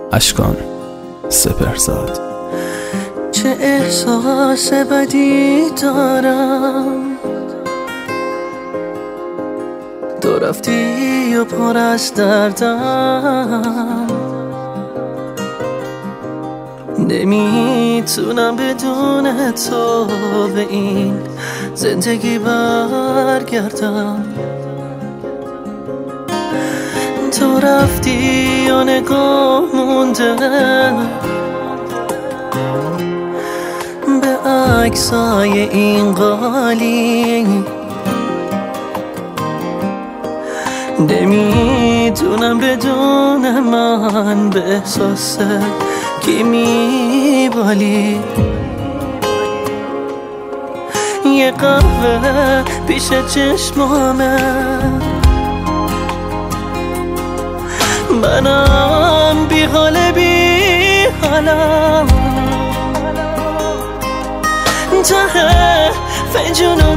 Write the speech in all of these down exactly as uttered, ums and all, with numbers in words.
اشکان سپهرزاد. چه احساس بدی دارم، تو رفتی و پر از دردم، نمیتونم بدون تو به این زندگی برگردم. تو رفتی و نگاه مونده به عکسای این قالی، نمیدونم بدون من به احساس کی میبالی. یه قهوه پیش چشمامه، منم بی حال بی حالم، ته فنجونو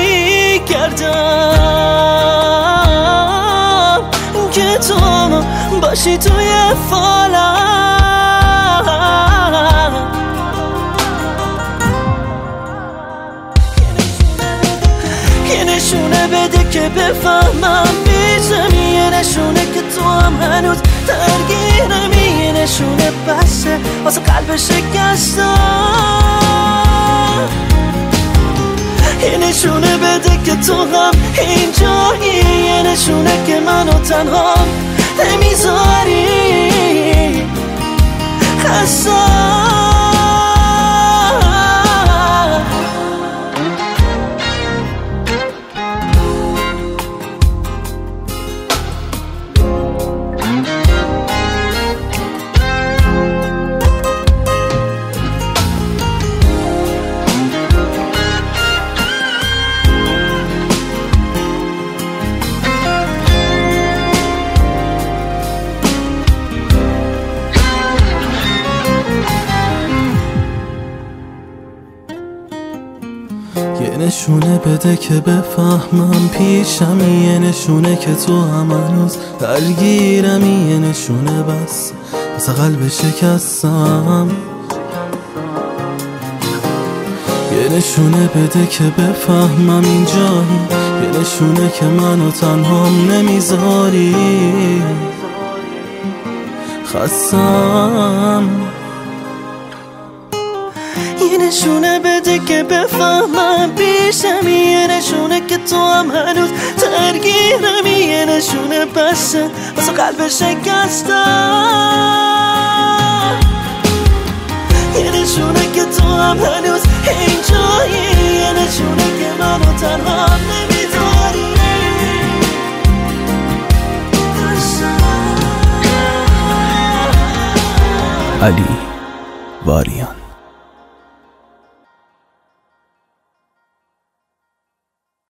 میگردم که تو باشی توی فالم. یه نشونه بده که بفهمم میشم، یه نشونه که تو هم هنوز درگیرمی، یه نشونه بسه واسه قلب شکستم. یه نشونه بده که تو هم اینجایی، یه نشونه که منو تنها نمیذاری خستم. یه نشونه بده که بفهمم پیشمی، یه نشونه که تو هم هنوز درگیرمی، یه نشونه بس واسه قلب شکستم. یه نشونه بده که بفهمم اینجایی، یه نشونه که منو تنها نمیذاری خستم. یه نشونه بده که بفهمم پیشمی، یه نشونه که تو هم هنوز درگیرمی، یه نشونه بسه واسه قلب شکستم. یه نشونه که تو هم هنوز اینجایی، یه نشونه که منو تنها نمیذاری. علی واریان.